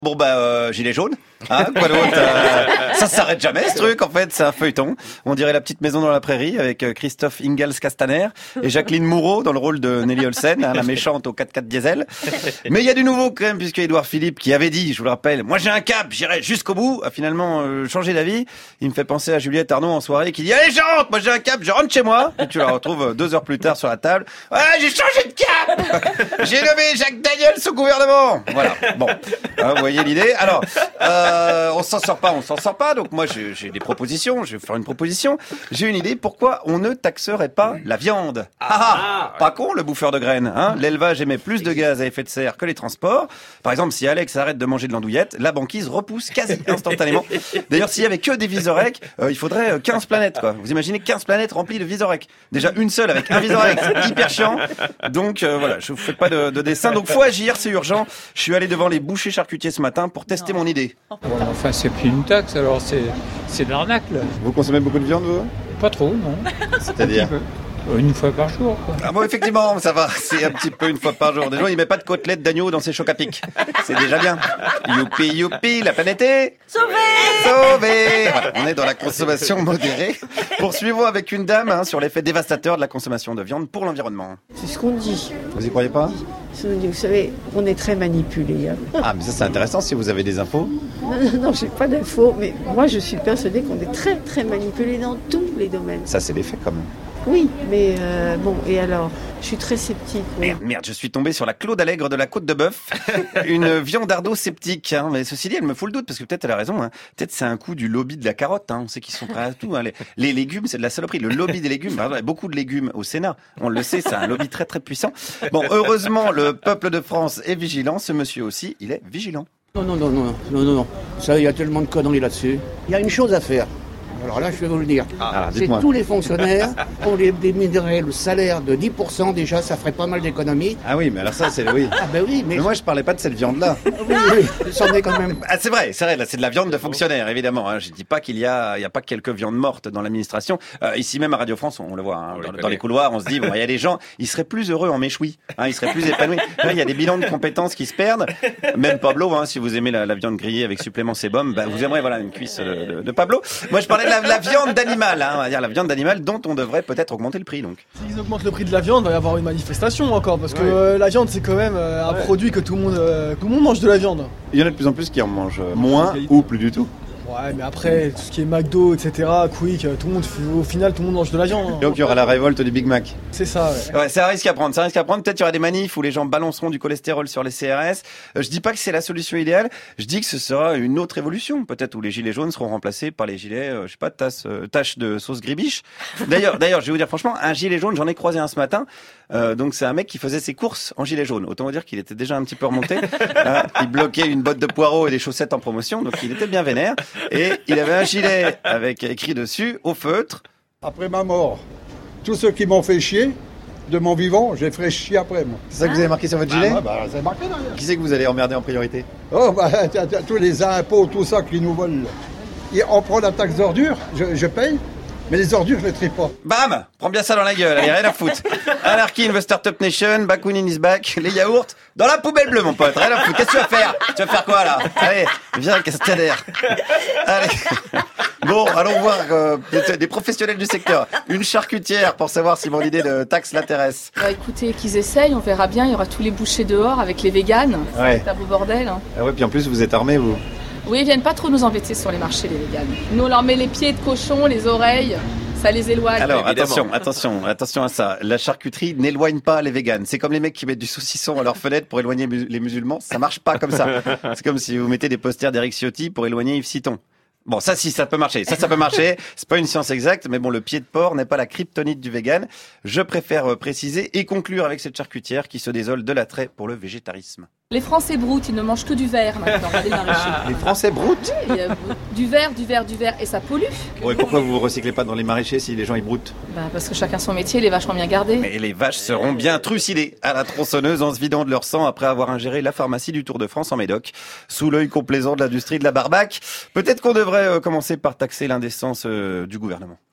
Bon gilet jaune, hein, quoi d'autre ça s'arrête jamais ce truc en fait, c'est un feuilleton. On dirait La petite maison dans la prairie avec Christophe Ingalls Castaner et Jacqueline Moureau dans le rôle de Nelly Olsen, hein, la méchante au 4x4 diesel. Mais il y a du nouveau quand même puisque Édouard Philippe qui avait dit, je vous le rappelle, moi j'ai un cap, j'irai jusqu'au bout, a finalement changé d'avis. Il me fait penser à Juliette Arnaud en soirée qui dit allez je rentre, moi j'ai un cap, je rentre chez moi. Et tu la retrouves 2 heures plus tard sur la table. Ouais, j'ai changé de cap. J'ai nommé Jacques Daniel sous gouvernement. Voilà. Bon, hein, vous voyez l'idée. Alors, on s'en sort pas. Donc moi, j'ai des propositions. Je vais faire une proposition. J'ai une idée. Pourquoi on ne taxerait pas la viande? Pas con, le bouffeur de graines. Hein. L'élevage émet plus de gaz à effet de serre que les transports. Par exemple, si Alex arrête de manger de l'andouillette, la banquise repousse quasi instantanément. D'ailleurs, s'il y avait que des Visorek, il faudrait 15 planètes, quoi. Vous imaginez 15 planètes remplies de Visorek. Déjà une seule avec un Visorek, c'est hyper chiant. Donc voilà, je vous fais pas de dessin. Donc faut agir, c'est urgent. Je suis allé devant les bouchers charcutiers ce matin pour tester mon idée. Bon, enfin, c'est plus une taxe, alors c'est de l'arnaque, là. Vous consommez beaucoup de viande, vous? Pas trop, non. C'est-à-dire? Une fois par jour, quoi. Ah bon, effectivement, ça va. C'est un petit peu une fois par jour. Des gens, ils mettent pas de côtelettes d'agneau dans ses chocs à pic. C'est déjà bien. Youpi, youpi, la planète est sauvée. Voilà, on est dans la consommation modérée. Poursuivons avec une dame sur l'effet dévastateur de la consommation de viande pour l'environnement. C'est ce qu'on dit. Vous y croyez pas? Vous savez, on est très manipulé. Hein. Ah, mais ça c'est intéressant si vous avez des infos. Non, j'ai pas d'infos, mais moi je suis persuadée qu'on est très très manipulé dans tous les domaines. Ça c'est des faits quand même. Oui, mais bon, et alors? Je suis très sceptique. Oui. Merde, je suis tombé sur la Claude Allègre de la Côte de Bœuf. Une viandardo sceptique. Hein. Mais ceci dit, elle me fout le doute, parce que peut-être elle a raison. Hein. Peut-être c'est un coup du lobby de la carotte. Hein. On sait qu'ils sont prêts à tout. Hein. Les légumes, c'est de la saloperie. Le lobby des légumes, il y a beaucoup de légumes au Sénat. On le sait, c'est un lobby très très puissant. Bon, heureusement, le peuple de France est vigilant. Ce monsieur aussi, il est vigilant. Non. Ça, il y a tellement de conneries là-dessus. Il y a une chose à faire. Alors là, je vais vous le dire. C'est tous les fonctionnaires, on les diminuerait le salaire de 10%, déjà, ça ferait pas mal d'économies. Ah oui, mais alors ça, c'est oui. Ah ben oui, mais moi, je parlais pas de cette viande-là. Oui, c'en est quand même. Ah, c'est vrai, là, c'est de la viande de fonctionnaires, évidemment. Hein. Je dis pas qu'il y a pas quelques viandes mortes dans l'administration. Ici même à Radio France, on le voit, hein, dans les couloirs, on se dit, bon, il y a des gens, ils seraient plus heureux en méchoui, hein, ils seraient plus épanouis. Là, il y a des bilans de compétences qui se perdent. Même Pablo, hein, si vous aimez la viande grillée avec supplément sébum, vous aimerez, voilà, une cuisse de Pablo. Moi, je parlais de la viande d'animal, hein, on va dire la viande d'animal dont on devrait peut-être augmenter le prix, donc. S'ils augmentent le prix de la viande, il va y avoir une manifestation encore, parce que la viande, c'est quand même un produit que tout le monde mange de la viande. Il y en a de plus en plus qui en mangent moins ou plus du tout. Ouais, mais après, tout ce qui est McDo, etc., Quick, au final, tout le monde mange de la viande. Hein. Donc il y aura la révolte du Big Mac. C'est ça, ouais. C'est un risque à prendre, Peut-être il y aura des manifs où les gens balanceront du cholestérol sur les CRS. Je dis pas que c'est la solution idéale, je dis que ce sera une autre évolution, peut-être où les gilets jaunes seront remplacés par les gilets, je sais pas, taches de sauce gribiche. D'ailleurs, je vais vous dire franchement, un gilet jaune, j'en ai croisé un ce matin. Donc c'est un mec qui faisait ses courses en gilet jaune. Autant dire qu'il était déjà un petit peu remonté. Il bloquait une botte de poireaux et des chaussettes en promotion, donc il était bien vénère. Et il avait un gilet avec écrit dessus, au feutre. Après ma mort, tous ceux qui m'ont fait chier, de mon vivant, j'ai fait chier après moi. C'est ça que vous avez marqué sur votre gilet? C'est marqué derrière. Qui c'est que vous allez emmerder en priorité? Tous les impôts, tout ça qui nous volent. Et on prend la taxe d'ordures, je paye. Mais les ordures, je les trie pas. Bam! Prends bien ça dans la gueule, allez, rien à foutre. Anarchy in the Startup Nation, Bakunin is back, les yaourts, dans la poubelle bleue, mon pote, rien à foutre. Qu'est-ce que tu vas faire? Tu vas faire quoi, là? Allez, viens, Castaner. Allez. Bon, allons voir des professionnels du secteur. Une charcutière pour savoir si mon idée de taxe l'intéresse. Écoutez, qu'ils essayent, on verra bien. Il y aura tous les bouchers dehors avec les véganes. Ouais. C'est un beau bordel. Hein. Ah ouais, puis en plus, vous êtes armés, vous. Oui, ils viennent pas trop nous embêter sur les marchés, les véganes. Nous, on leur met les pieds de cochon, les oreilles, ça les éloigne. Alors, attention à ça. La charcuterie n'éloigne pas les véganes. C'est comme les mecs qui mettent du saucisson à leur fenêtre pour éloigner les musulmans. Ça marche pas comme ça. C'est comme si vous mettez des posters d'Éric Ciotti pour éloigner Yves Citon. Bon, ça, si, ça peut marcher. Ça peut marcher. C'est pas une science exacte, mais bon, le pied de porc n'est pas la kryptonite du vegan. Je préfère préciser et conclure avec cette charcutière qui se désole de l'attrait pour le végétarisme. Les Français broutent, ils ne mangent que du verre maintenant. Regardez le maraîcher. Les Français broutent? Oui, du verre, et ça pollue. Ouais, pourquoi vous recyclez pas dans les maraîchers si les gens y broutent? Parce que chacun son métier, les vaches sont bien gardées. Mais les vaches seront bien trucidées à la tronçonneuse en se vidant de leur sang après avoir ingéré la pharmacie du Tour de France en Médoc, sous l'œil complaisant de l'industrie de la barbaque. Peut-être qu'on devrait commencer par taxer l'indécence du gouvernement.